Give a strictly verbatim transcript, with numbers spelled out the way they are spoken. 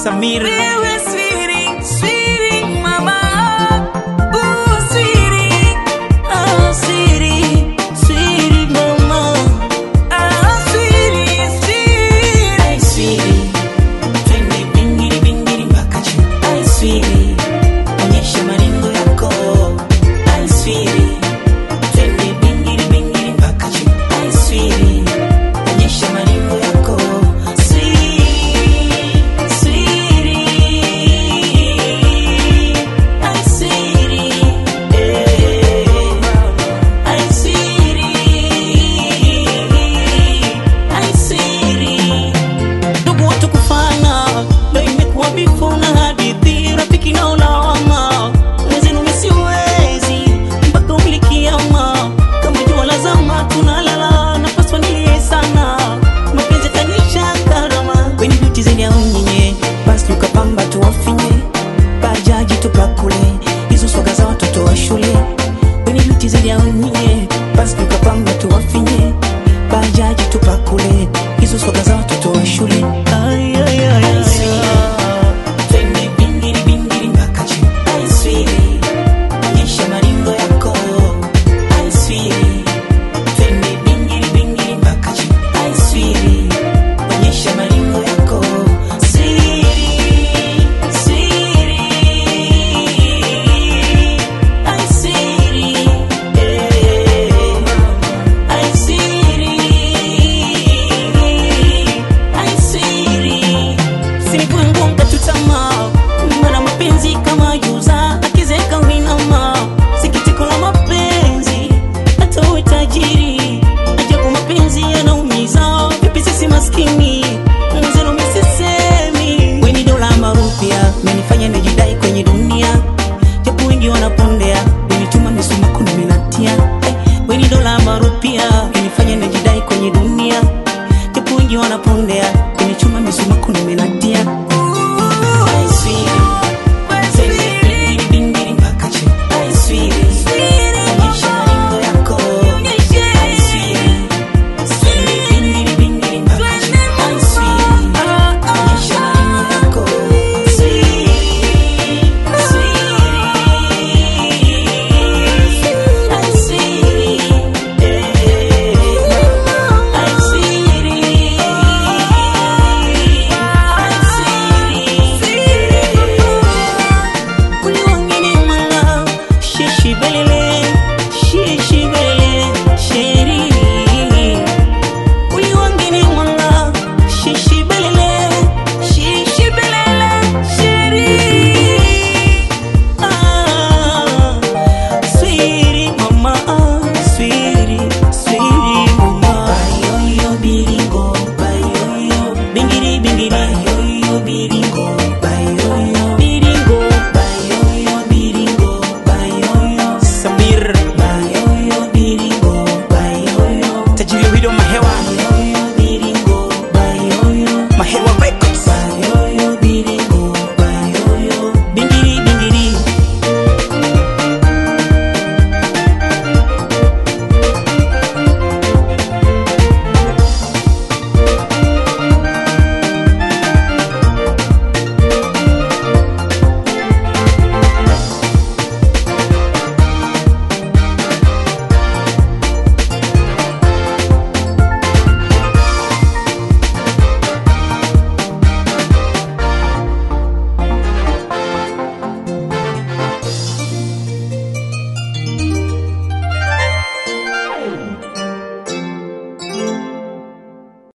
Samir. Wewe sweetie, sweetie mama. Ooh sweetie, oh sweetie, sweetie mama. Ah sweetie, sweetie, ay sweetie. Twende bingiri bingiri mpaka chini. Ay sweetie, onyesha maringo yako. Ay sweetie, twende bingiri bingiri mpaka chini. Ay sweetie, onyesha maringo yako. Nifanye nijidai kwenye dunia, japo wengi wanapondea, kunichuma misuma kuna menatia.